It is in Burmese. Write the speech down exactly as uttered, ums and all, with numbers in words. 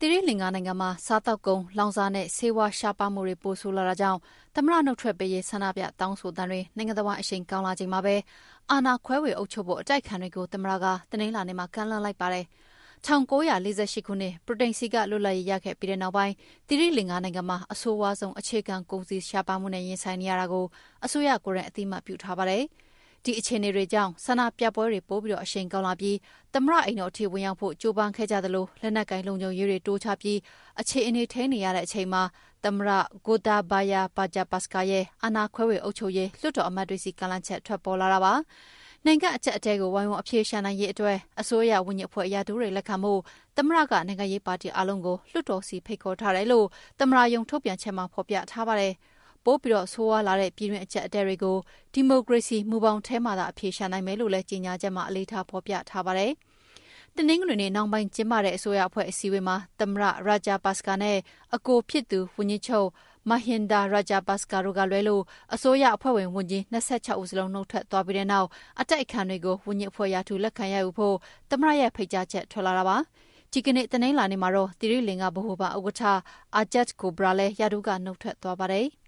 တိရိလင်္ကာနိုင်ငံမှာစားတောက်ကုန်လောင်စာနဲ့ဆေးဝါးရှားပါးမှုတွေပိုဆိုးလာတာကြောင့်သမ္မတနှုတ်ထွက်ပေးရေးဆန္ဒပြတောင်းဆိုသံတွေနိုင်ငံတော်အရှိန်ကောင်းလာချိန်မှာပဲအာဏာခွဲဝေအုပ်ချုပ်ဖို့အတိုက်အခံတွေကိုသမ္မတကတနင်္လာနေ့မှာကမ်းလှမ်းလိုက်ပါတယ်။၁၉၄၈ခုနှစ်ဗြိတိန်စီကလွတ်လပ်ရေးရခဲ့ပြီးတဲ့နောက်ပိုင်းတိရိလင်္ကာနိုင်ငံမှာအဆိုးဝါးဆုံးအခြေခံကုန်စည်ရှားပါးမှုနဲ့ရင်ဆိုင်နေရတာကိုအစိုးရကိုယ်တိုင်အသိအမှတ်ပြုထားပါတယ်။ဒီအခြေအနေတွေကြောင့်ဆန္ဒပြပွဲတွေပိုပြီးအရှိန်ကောင်းလာပြီးသမ္မတအိမ်တော်အထိဝင်ရောက်ဖို့ကြိုးပမ်းခဲ့ကြသလိုလက်နက်ကိုင်လုံခြုံရေးတွေတိုးချပြီးအခြေအနေထိန်းနေရတဲ့အချိန်မှာသမ္မတ Gotabaya Rajapaksa ရဲ့အာဏာခွဲဝေအုပ်ချုပ်ရေးလွှတ်တော်အမတ်တွေစီကမ်းလှမ်းချက်ထွက်ပေါ်လာတာပါ။နိုင်ငံအကျပ်အတည်းကိုဝိုင်းဝန်းအပြေရှာနိုင်ရေးအတွက်အစိုးရဝန်ကြီးအဖွဲ့အရာထူးတွေလက်ခံမှုသမ္မတကနိုင်ငံရေးပါတီအလုံးကိုလွှတ်တော်စီဖိတ်ခေါ်ထားတယ်လို့သမ္မတရုံးထုတ်ပြန်ချက်မှာဖော်ပြထားပါတယ်။ပိုပြီးတော့ဆိုးဝါးလာတဲ့ပြည်တွင်းအကျပ်အတည်းတွေကိုဒီမိုကရေစီမူပေါင်းထဲမှာသာအပြေရှာနိုင်မယ်လို့လည်းကြေညာချက်မှာအလေးထားဖော်ပြထားပါတယ်။တနင်္ဂနွေနေ့နောက်ပိုင်းကျင်းပတဲ့အစိုးရအဖွဲ့အစည်းအဝေးမှာသမ္မတ Rajapaksa နဲ့အကိုဖြစ်သူဝန်ကြီးချုပ် Mahinda Rajapaksa တို့ကလွဲလို့အစိုးရအဖွဲ့ဝင်ဝန်ကြီး၂၆ဦးစလုံးနှုတ်ထွက်သွားပြီးတဲ့နောက်အတိုက်အခံတွေကိုဝန်ကြီးအဖွဲ့ရာထူးလက်ခံရယူဖို့သမ္မတရဲ့ဖိတ်ကြားချက်ထွက်လာတာပါ။ဒီကနေ့တနင်္လာနေ့မှာတော့တိရိလင်္ကာဗဟိုဘဏ်ဥက္ကဋ္ဌ Ajith Cabraal လည်းရာထူးကနှုတ်ထွက်သွားပါတယ်။